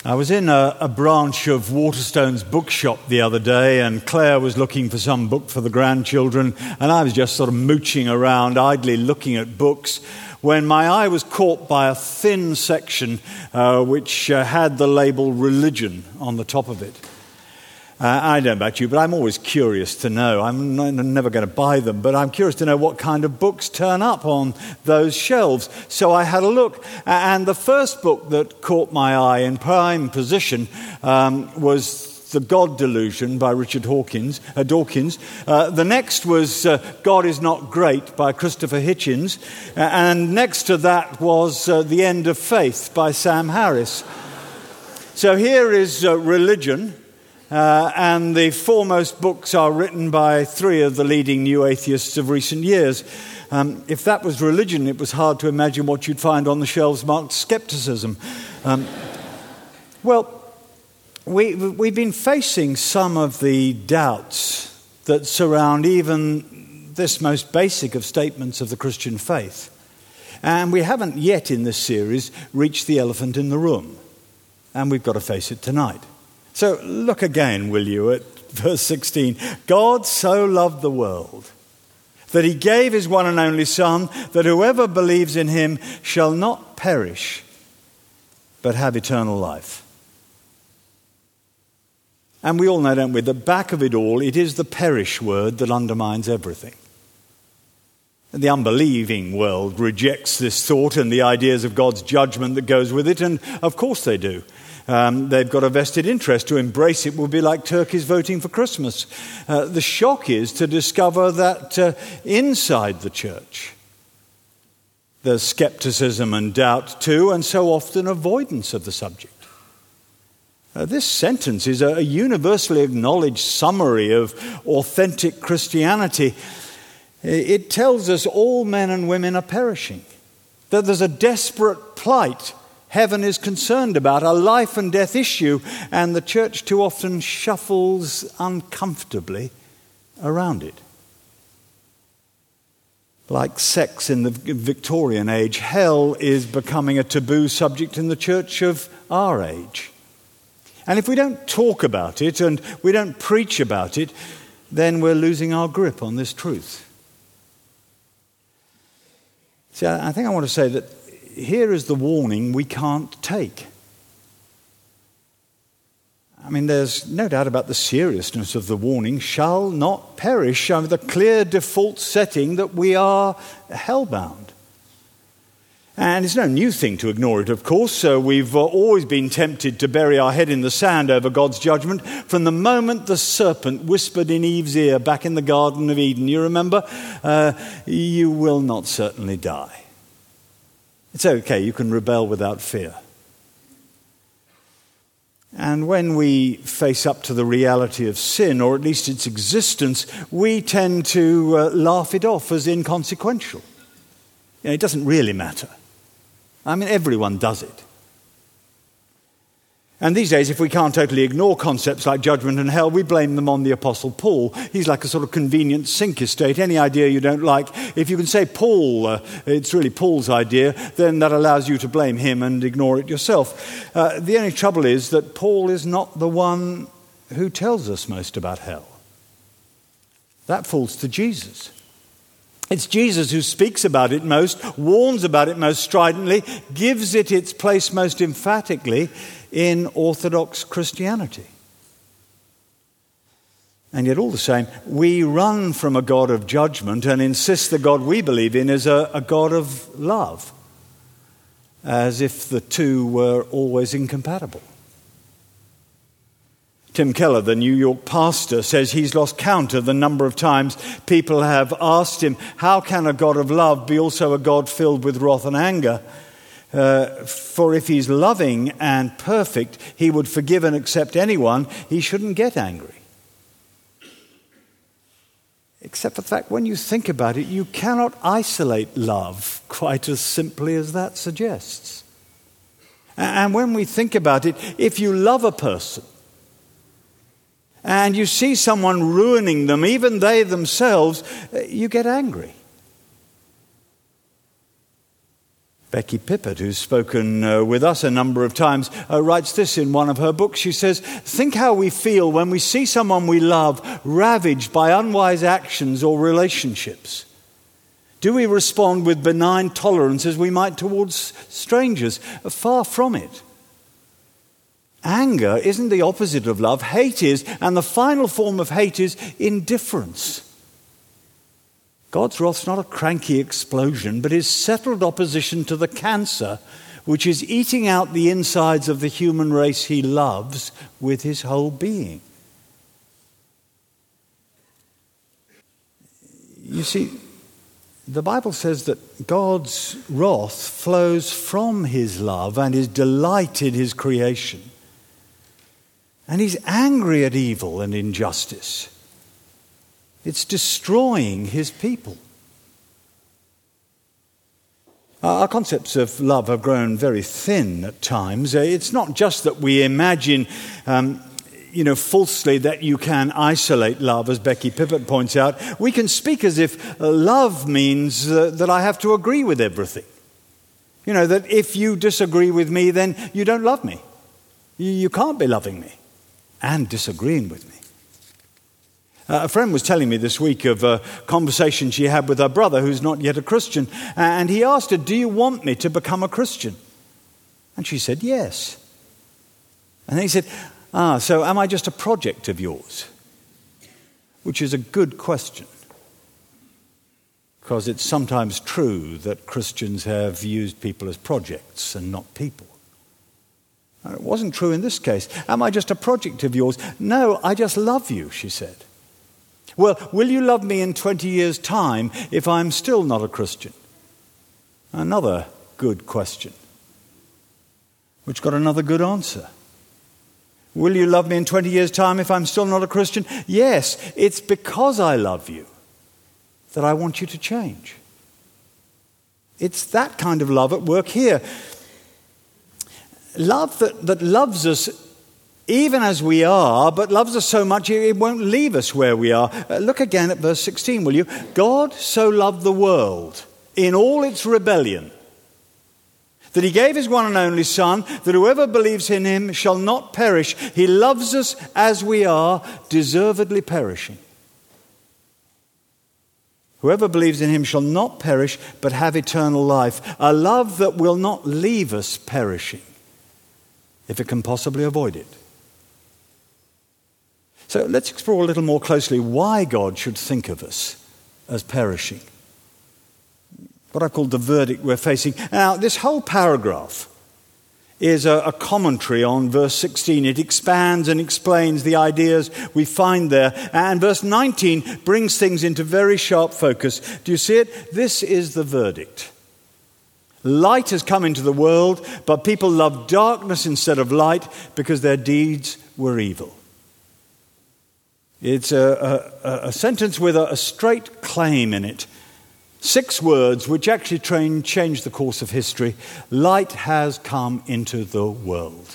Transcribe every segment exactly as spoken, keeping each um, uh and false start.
I was in a, a branch of Waterstone's bookshop the other day, and Claire was looking for some book for the grandchildren, and I was just sort of mooching around, idly looking at books, when my eye was caught by a thin section uh, which uh, had the label religion on the top of it. Uh, I don't know about you, but I'm always curious to know. I'm, n- I'm never going to buy them, but I'm curious to know what kind of books turn up on those shelves. So I had a look, and the first book that caught my eye in prime position um, was The God Delusion by Richard Hawkins, uh, Dawkins. Uh, the next was uh, God is Not Great by Christopher Hitchens. Uh, and next to that was uh, The End of Faith by Sam Harris. So here is uh, religion. Uh, and the foremost books are written by three of the leading new atheists of recent years. Um, if that was religion, it was hard to imagine what you'd find on the shelves marked skepticism. Um, well, we, we've been facing some of the doubts that surround even this most basic of statements of the Christian faith. And we haven't yet in this series reached the elephant in the room. And we've got to face it tonight. So look again, will you, at verse sixteen. God so loved the world that he gave his one and only Son, that whoever believes in him shall not perish, but have eternal life. And we all know, don't we, the back of it all, it is the perish word that undermines everything. The unbelieving world rejects this thought and the ideas of God's judgment that goes with it, and of course they do. Um, they've got a vested interest. To embrace it would be like turkeys voting for Christmas. Uh, the shock is to discover that uh, inside the church there's skepticism and doubt too, and so often avoidance of the subject. Uh, this sentence is a, a universally acknowledged summary of authentic Christianity. It tells us all men and women are perishing, that there's a desperate plight heaven is concerned about, a life and death issue, and the church too often shuffles uncomfortably around it. Like sex in the Victorian age, hell is becoming a taboo subject in the church of our age. And if we don't talk about it and we don't preach about it, then we're losing our grip on this truth. See, I think I want to say that here is the warning we can't take. I mean, there's no doubt about the seriousness of the warning, shall not perish, under the clear default setting that we are hellbound. And it's no new thing to ignore it, of course. So we've always been tempted to bury our head in the sand over God's judgment from the moment the serpent whispered in Eve's ear back in the Garden of Eden. You remember? Uh, you will not certainly die. It's okay, you can rebel without fear. And when we face up to the reality of sin, or at least its existence, we tend to uh, laugh it off as inconsequential. You know, it doesn't really matter. I mean, everyone does it. And these days, if we can't totally ignore concepts like judgment and hell, we blame them on the Apostle Paul. He's like a sort of convenient sink estate. Any idea you don't like, if you can say Paul, uh, it's really Paul's idea, then that allows you to blame him and ignore it yourself. Uh, the only trouble is that Paul is not the one who tells us most about hell. That falls to Jesus. It's Jesus who speaks about it most, warns about it most stridently, gives it its place most emphatically in Orthodox Christianity. And yet all the same, we run from a God of judgment and insist the God we believe in is a, a God of love, as if the two were always incompatible. Tim Keller, the New York pastor, says he's lost count of the number of times people have asked him, how can a God of love be also a God filled with wrath and anger? Uh, for if he's loving and perfect, he would forgive and accept anyone. He shouldn't get angry. Except for the fact, when you think about it, you cannot isolate love quite as simply as that suggests. And when we think about it, if you love a person and you see someone ruining them, even they themselves, you get angry. Becky Pippert, who's spoken uh, with us a number of times, uh, writes this in one of her books. She says, "Think how we feel when we see someone we love ravaged by unwise actions or relationships. Do we respond with benign tolerance as we might towards strangers? Far from it. Anger isn't the opposite of love. Hate is, and the final form of hate is indifference. God's wrath's not a cranky explosion, but his settled opposition to the cancer which is eating out the insides of the human race he loves with his whole being." You see, the Bible says that God's wrath flows from his love and his delight in his creation. And he's angry at evil and injustice. It's destroying his people. Our concepts of love have grown very thin at times. It's not just that we imagine, um, you know, falsely that you can isolate love, as Becky Pippert points out. We can speak as if love means uh, that I have to agree with everything. You know, that if you disagree with me, then you don't love me. You, you can't be loving me and disagreeing with me. Uh, a friend was telling me this week of a conversation she had with her brother who's not yet a Christian. And he asked her, "Do you want me to become a Christian?" And she said, "Yes." And then he said, "Ah, so am I just a project of yours?" Which is a good question. Because it's sometimes true that Christians have used people as projects and not people. And it wasn't true in this case. "Am I just a project of yours?" "No, I just love you," she said. "Well, will you love me in twenty years' time if I'm still not a Christian?" Another good question, which got another good answer. "Will you love me in twenty years' time if I'm still not a Christian?" "Yes, it's because I love you that I want you to change." It's that kind of love at work here. Love that, that loves us even as we are, but loves us so much it won't leave us where we are. Uh, look again at verse sixteen, will you? "God so loved the world in all its rebellion, that he gave his one and only Son, that whoever believes in him shall not perish." He loves us as we are, deservedly perishing. "Whoever believes in him shall not perish, but have eternal life." A love that will not leave us perishing, if it can possibly avoid it. So let's explore a little more closely why God should think of us as perishing. What I've called the verdict we're facing. Now, this whole paragraph is a, a commentary on verse sixteen. It expands and explains the ideas we find there. And verse nineteen brings things into very sharp focus. Do you see it? This is the verdict. Light has come into the world, but people love darkness instead of light because their deeds were evil. It's a, a, a sentence with a, a straight claim in it. Six words which actually train, change the course of history. Light has come into the world.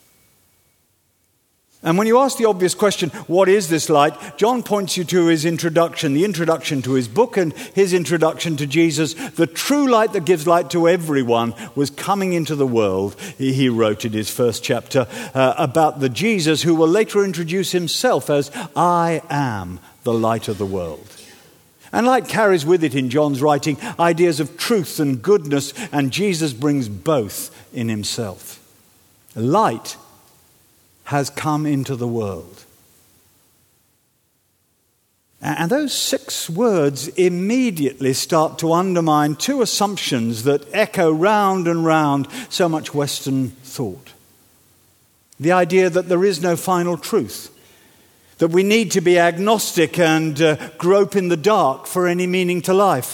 And when you ask the obvious question, what is this light? John points you to his introduction, the introduction to his book and his introduction to Jesus. The true light that gives light to everyone was coming into the world. He wrote in his first chapter uh, about the Jesus who will later introduce himself as, "I am the light of the world." And light carries with it in John's writing ideas of truth and goodness, and Jesus brings both in himself. Light has come into the world. And those six words immediately start to undermine two assumptions that echo round and round so much Western thought. The idea that there is no final truth, that we need to be agnostic and uh, grope in the dark for any meaning to life.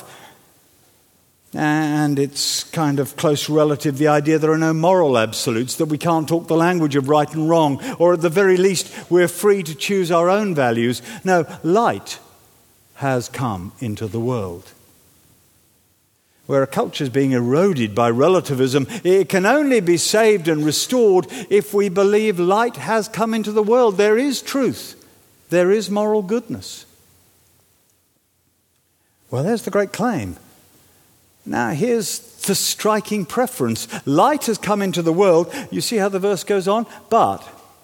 And it's kind of close relative, the idea there are no moral absolutes, that we can't talk the language of right and wrong, or at the very least, we're free to choose our own values. No, light has come into the world. Where a culture is being eroded by relativism, it can only be saved and restored if we believe light has come into the world. There is truth. There is moral goodness. Well, there's the great claim. Now, here's the striking preference. Light has come into the world. You see how the verse goes on? But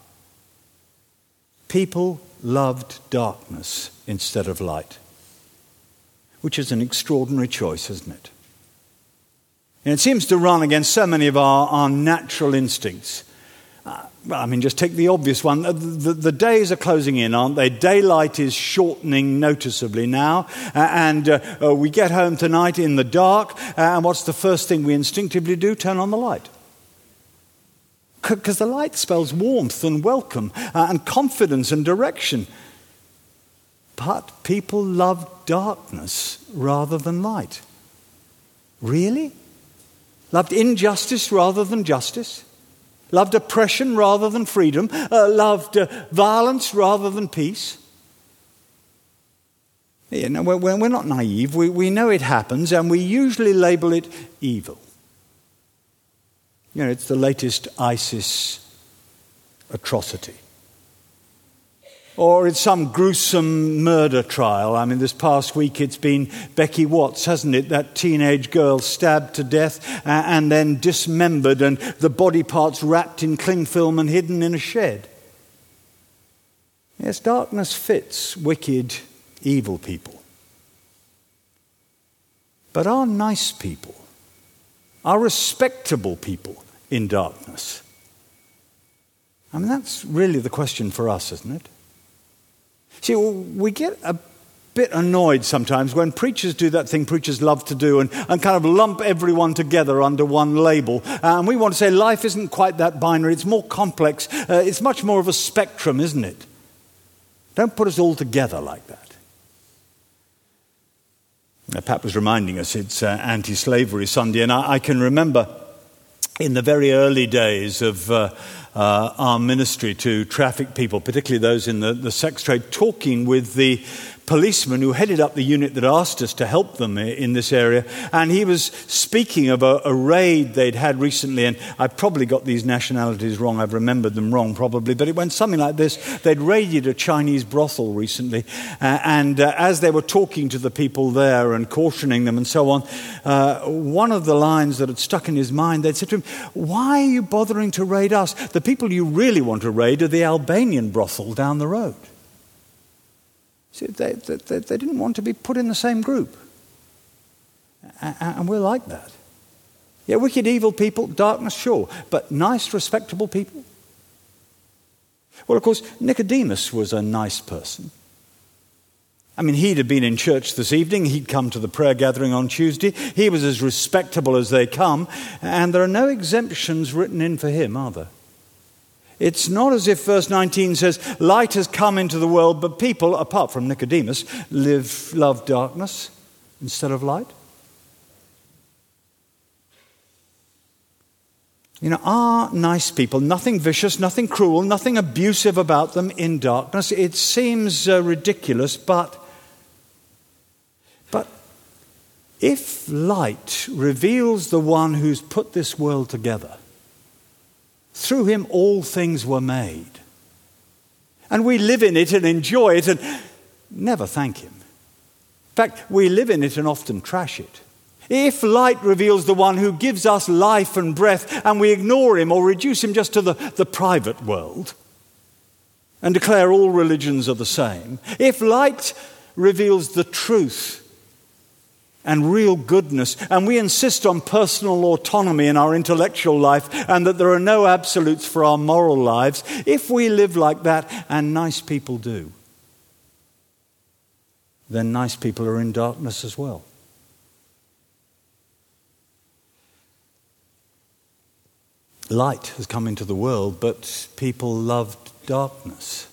people loved darkness instead of light, which is an extraordinary choice, isn't it? And it seems to run against so many of our, our natural instincts. Uh, well, I mean, just take the obvious one. The, the, the days are closing in, aren't they? Daylight is shortening noticeably now. Uh, and uh, uh, we get home tonight in the dark. Uh, and what's the first thing we instinctively do? Turn on the light. Because the light spells warmth and welcome uh, and confidence and direction. But people love darkness rather than light. Really? Loved injustice rather than justice? Loved oppression rather than freedom? Uh, loved uh, violence rather than peace? You know, we're, we're not naive. We, we know it happens, and we usually label it evil. You know, it's the latest ISIS atrocity. Or it's some gruesome murder trial. I mean, this past week it's been Becky Watts, hasn't it? That teenage girl stabbed to death uh, and then dismembered and the body parts wrapped in cling film and hidden in a shed. Yes, darkness fits wicked, evil people. But are nice people, are respectable people in darkness? I mean, that's really the question for us, isn't it? See, we get a bit annoyed sometimes when preachers do that thing preachers love to do and, and kind of lump everyone together under one label. Uh, and we want to say life isn't quite that binary. It's more complex. Uh, it's much more of a spectrum, isn't it? Don't put us all together like that. Now, Pat was reminding us it's uh, anti-slavery Sunday, and I, I can remember in the very early days of uh, uh, our ministry to traffic people, particularly those in the, the sex trade, talking with the policeman who headed up the unit that asked us to help them in this area. And he was speaking of a, a raid they'd had recently, and I probably got these nationalities wrong. I've remembered them wrong probably, but it went something like this. They'd raided a Chinese brothel recently, uh, and uh, as they were talking to the people there and cautioning them and so on, uh, one of the lines that had stuck in his mind, they'd said to him, "Why are you bothering to raid us? The people you really want to raid are the Albanian brothel down the road." See, they, they, they didn't want to be put in the same group. And we're like that. Yeah, wicked, evil people, darkness, sure. But nice, respectable people? Well, of course, Nicodemus was a nice person. I mean, he'd have been in church this evening. He'd come to the prayer gathering on Tuesday. He was as respectable as they come. And there are no exemptions written in for him, are there? It's not as if verse nineteen says, light has come into the world, but people, apart from Nicodemus, live, love darkness instead of light. You know, are nice people, nothing vicious, nothing cruel, nothing abusive about them in darkness? It seems uh, ridiculous, but, but if light reveals the one who's put this world together, through him all things were made, and we live in it and enjoy it and never thank him. In fact, we live in it and often trash it. If light reveals the one who gives us life and breath and we ignore him or reduce him just to the, the private world and declare all religions are the same, if light reveals the truth and real goodness, and we insist on personal autonomy in our intellectual life and that there are no absolutes for our moral lives, if we live like that, and nice people do, then nice people are in darkness as well. Light has come into the world, but people loved darkness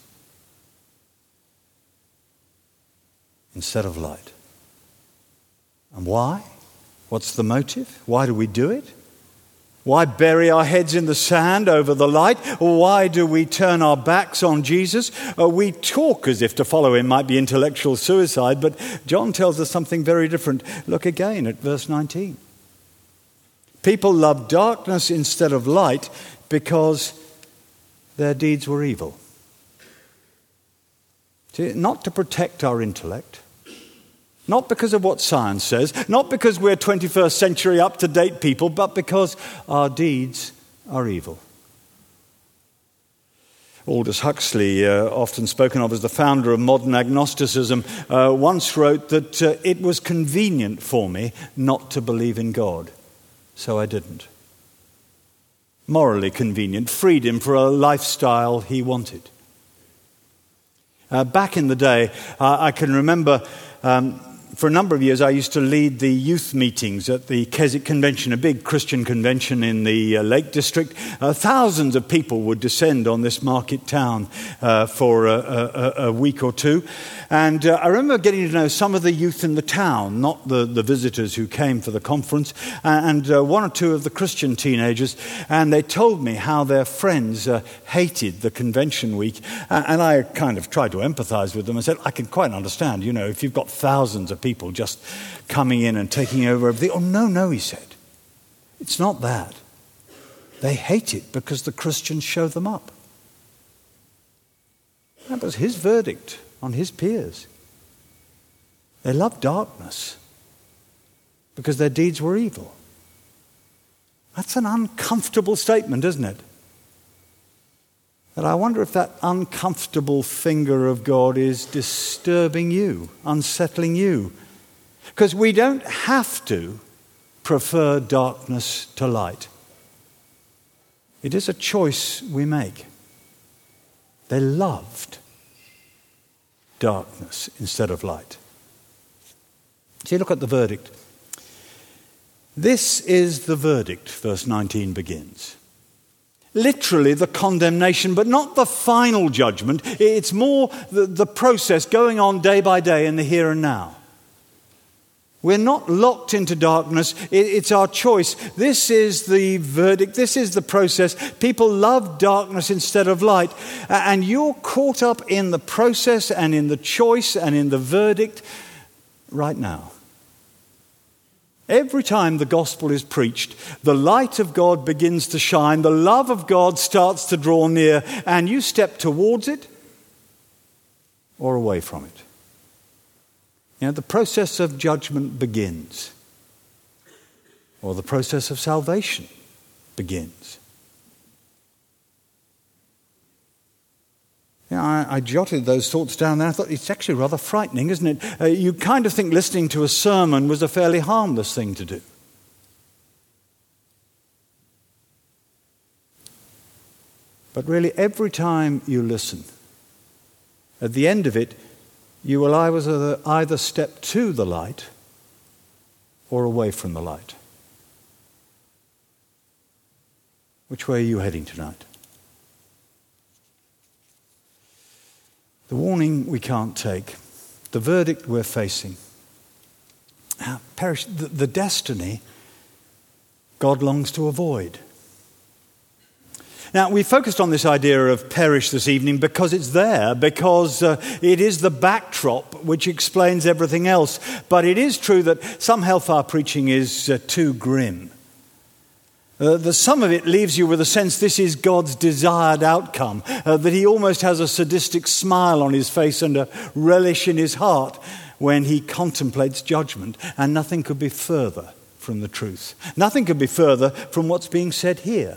instead of light. And why? What's the motive? Why do we do it? Why bury our heads in the sand over the light? Or why do we turn our backs on Jesus? Uh, we talk as if to follow him might be intellectual suicide, but John tells us something very different. Look again at verse nineteen. People love darkness instead of light because their deeds were evil. See, not to protect our intellect, Not because of what science says, not because we're twenty-first century up-to-date people, but because our deeds are evil. Aldous Huxley, uh, often spoken of as the founder of modern agnosticism, uh, once wrote that uh, it was convenient for me not to believe in God, so I didn't. Morally convenient, freed him for a lifestyle he wanted. Uh, back in the day, uh, I can remember um, for a number of years I used to lead the youth meetings at the Keswick Convention, a big Christian convention in the uh, Lake District. Uh, thousands of people would descend on this market town uh, for a, a, a week or two. And uh, I remember getting to know some of the youth in the town, not the, the visitors who came for the conference, and uh, one or two of the Christian teenagers. And they told me how their friends uh, hated the convention week. Uh, and I kind of tried to empathize with them and said, I can quite understand, you know, if you've got thousands of people just coming in and taking over everything. Oh, no, no, he said. It's not that. They hate it because the Christians show them up. That was his verdict on his peers. They loved darkness because their deeds were evil. That's an uncomfortable statement, isn't it? But I wonder if that uncomfortable finger of God is disturbing you, unsettling you. Because we don't have to prefer darkness to light. It is a choice we make. They loved darkness instead of light. See, look at the verdict. This is the verdict, verse nineteen begins. Literally the condemnation, but not the final judgment. It's more the, the process going on day by day in the here and now. We're not locked into darkness. It, it's our choice. This is the verdict. This is the process. People love darkness instead of light. And you're caught up in the process and in the choice and in the verdict right now. Every time the gospel is preached, the light of God begins to shine, the love of God starts to draw near, and you step towards it or away from it. You know, the process of judgment begins, or the process of salvation begins. You know, I, I jotted those thoughts down there. I thought it's actually rather frightening, isn't it? Uh, you kind of think listening to a sermon was a fairly harmless thing to do. But really, every time you listen, at the end of it, you will either, either step to the light or away from the light. Which way are you heading tonight? The warning we can't take, the verdict we're facing, perish, the, the destiny God longs to avoid. Now, we focused on this idea of perish this evening because it's there, because uh, it is the backdrop which explains everything else. But it is true that some hellfire preaching is uh, too grim. Uh, the some of it leaves you with a sense this is God's desired outcome, uh, that he almost has a sadistic smile on his face and a relish in his heart when he contemplates judgment. And nothing could be further from the truth. Nothing could be further from what's being said here.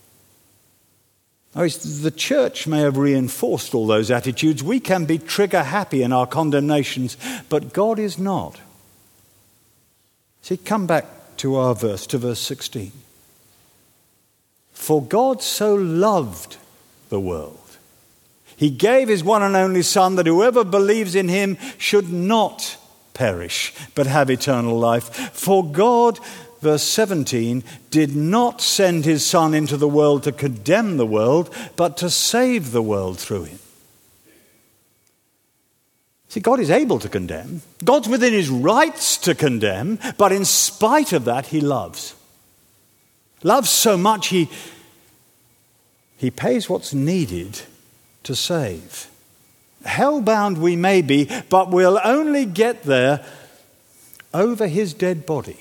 Oh, the church may have reinforced all those attitudes. We can be trigger happy in our condemnations, but God is not. See, come back to our verse, to verse sixteen. For God so loved the world, he gave his one and only Son, that whoever believes in him should not perish, but have eternal life. For God, verse seventeen, did not send his Son into the world to condemn the world, but to save the world through him. See, God is able to condemn. God's within his rights to condemn, but in spite of that, he loves. Loves so much he, he pays what's needed to save. Hellbound we may be, but we'll only get there over his dead body.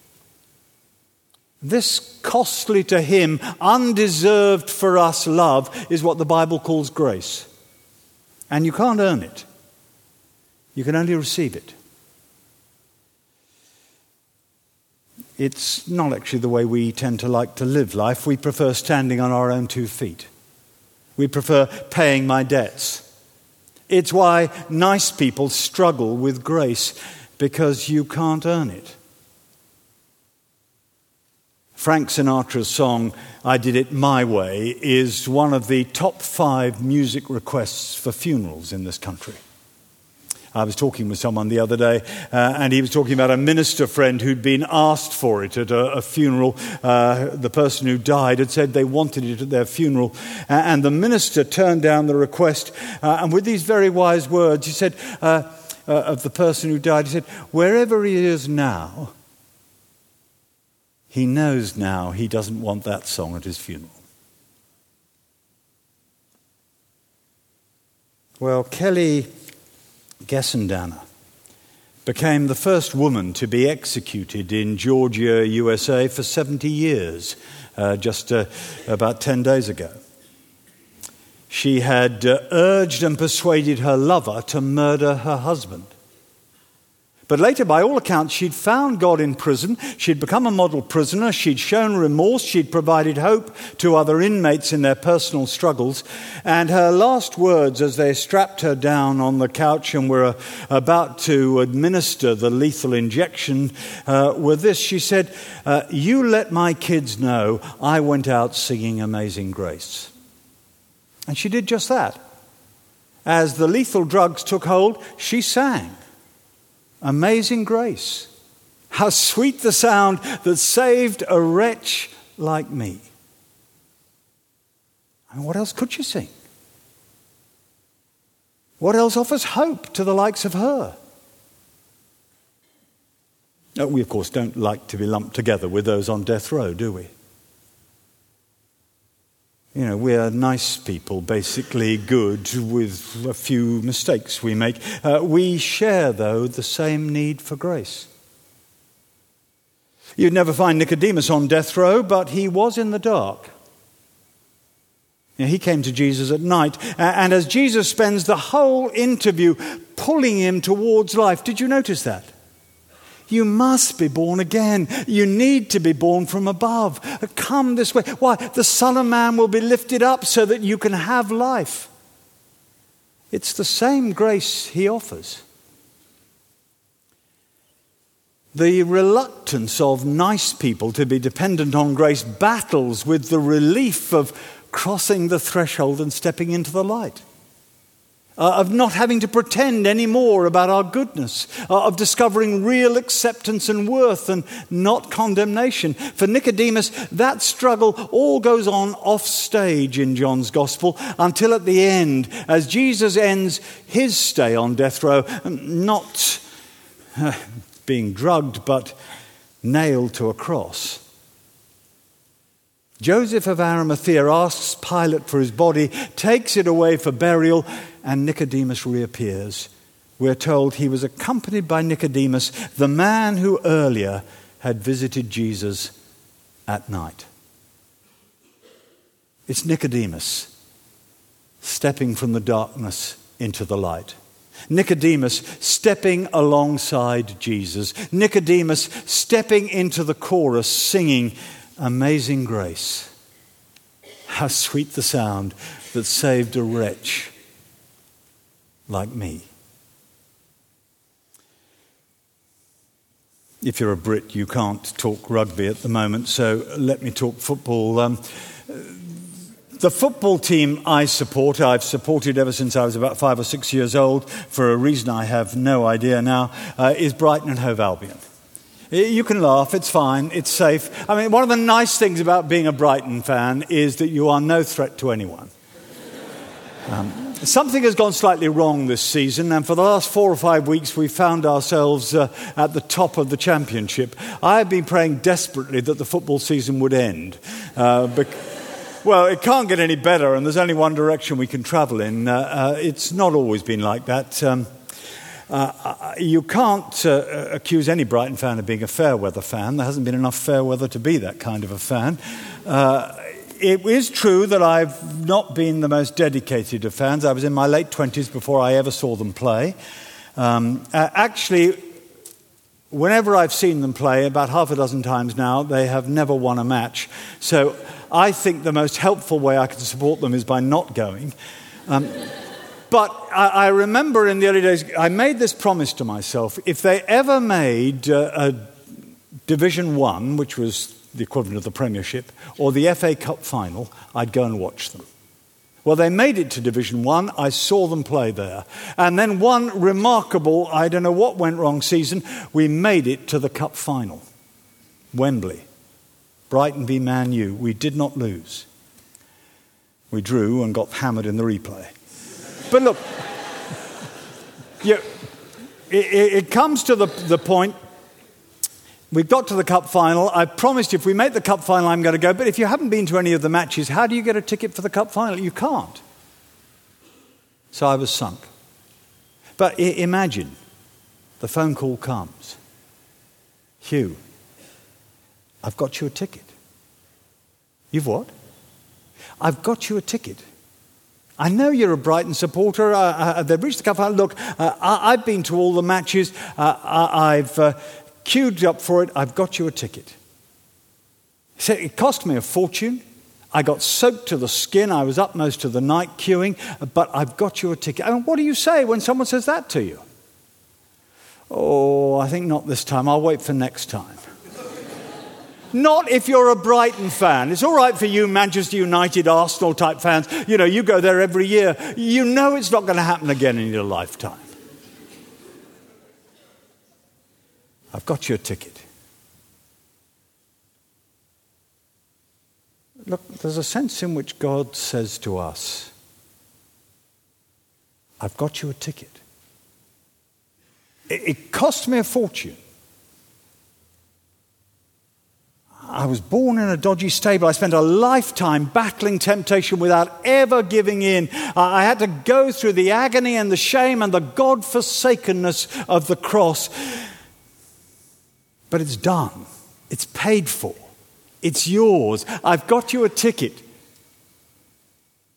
This costly to him, undeserved for us love is what the Bible calls grace. And you can't earn it. You can only receive it. it's not actually the way we tend to like to live life. We prefer standing on our own two feet. We prefer paying my debts. It's why nice people struggle with grace, because you can't earn it. Frank Sinatra's song, "I Did It My Way," is one of the top five music requests for funerals in this country. I was talking with someone the other day, uh, and he was talking about a minister friend who'd been asked for it at a, a funeral. Uh, the person who died had said they wanted it at their funeral, uh, and the minister turned down the request, uh, and with these very wise words, he said, uh, uh, of the person who died, he said, "Wherever he is now, he knows now he doesn't want that song at his funeral." Well, Kelly Gesendana became the first woman to be executed in Georgia, U S A for seventy years, uh, just uh, about ten days ago. She had uh, urged and persuaded her lover to murder her husband. But later, by all accounts, she'd found God in prison. She'd become a model prisoner. She'd shown remorse. She'd provided hope to other inmates in their personal struggles. And her last words as they strapped her down on the couch and were uh, about to administer the lethal injection uh, were this. She said, uh, "You let my kids know I went out singing Amazing Grace." And she did just that. As the lethal drugs took hold, she sang Amazing Grace. How sweet the sound that saved a wretch like me. I mean, what else could she sing? What else offers hope to the likes of her? No, we, of course, don't like to be lumped together with those on death row, do we? You know, we're nice people, basically good, with a few mistakes we make. Uh, we share, though, the same need for grace. You'd never find Nicodemus on death row, but he was in the dark. You know, he came to Jesus at night, and as Jesus spends the whole interview pulling him towards life, did you notice that? You must be born again. You need to be born from above. Come this way. Why? The Son of Man will be lifted up so that you can have life. It's the same grace he offers. The reluctance of nice people to be dependent on grace battles with the relief of crossing the threshold and stepping into the light. Uh, of not having to pretend anymore about our goodness, uh, of discovering real acceptance and worth and not condemnation. For Nicodemus, that struggle all goes on off stage in John's Gospel until at the end, as Jesus ends his stay on death row, not uh, being drugged, but nailed to a cross. Joseph of Arimathea asks Pilate for his body, takes it away for burial, and Nicodemus reappears. We're told he was accompanied by Nicodemus, the man who earlier had visited Jesus at night. It's Nicodemus stepping from the darkness into the light. Nicodemus stepping alongside Jesus. Nicodemus stepping into the chorus singing Amazing Grace. How sweet the sound that saved a wretch like me. If you're a Brit, you can't talk rugby at the moment, so let me talk football. Um, the football team I support, I've supported ever since I was about five or six years old, for a reason I have no idea now, uh, is Brighton and Hove Albion. You can laugh, it's fine, it's safe. I mean, one of the nice things about being a Brighton fan is that you are no threat to anyone. Um, something has gone slightly wrong this season, and for the last four or five weeks we've found ourselves uh, at the top of the championship. I have been praying desperately that the football season would end. Uh, bec- well, it can't get any better, and there's only one direction we can travel in. Uh, uh, it's not always been like that. Um, Uh, you can't uh, accuse any Brighton fan of being a fair weather fan. There hasn't been enough fair weather to be that kind of a fan. Uh, it is true that I've not been the most dedicated of fans. I was in my late twenties before I ever saw them play. Um, uh, actually, whenever I've seen them play, about half a dozen times now, they have never won a match. So I think the most helpful way I can support them is by not going. Um, but I, I remember in the early days, I made this promise to myself. If they ever made uh, a Division One, which was the equivalent of the Premiership, or the F A Cup final, I'd go and watch them. Well, they made it to Division One. I saw them play there. And then one remarkable, I don't know what went wrong season, we made it to the Cup final. Wembley. Brighton v Man U. We did not lose. We drew and got hammered in the replay. But look, you, it, it comes to the, the point, we've got to the Cup final. I promised if we make the Cup final, I'm going to go. But if you haven't been to any of the matches, how do you get a ticket for the Cup final? You can't. So I was sunk. But I- imagine the phone call comes. Hugh, I've got you a ticket. You've what? I've got you a ticket. I know you're a Brighton supporter. Uh, uh, they've reached the Cup final. Look, uh, I- I've been to all the matches. Uh, I- I've... Uh, queued up for it, I've got you a ticket. He said, it cost me a fortune. I got soaked to the skin. I was up most of the night queuing, but I've got you a ticket. I mean, what do you say when someone says that to you? Oh, I think not this time. I'll wait for next time. Not if you're a Brighton fan. It's all right for you Manchester United, Arsenal type fans. You know, you go there every year. You know it's not going to happen again in your lifetime. I've got you a ticket. Look, there's a sense in which God says to us, I've got you a ticket. It, it cost me a fortune. I was born in a dodgy stable. I spent a lifetime battling temptation without ever giving in. I had to go through the agony and the shame and the God-forsakenness of the cross. But it's done. It's paid for. It's yours. I've got you a ticket.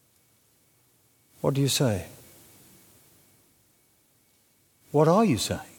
What do you say? What are you saying?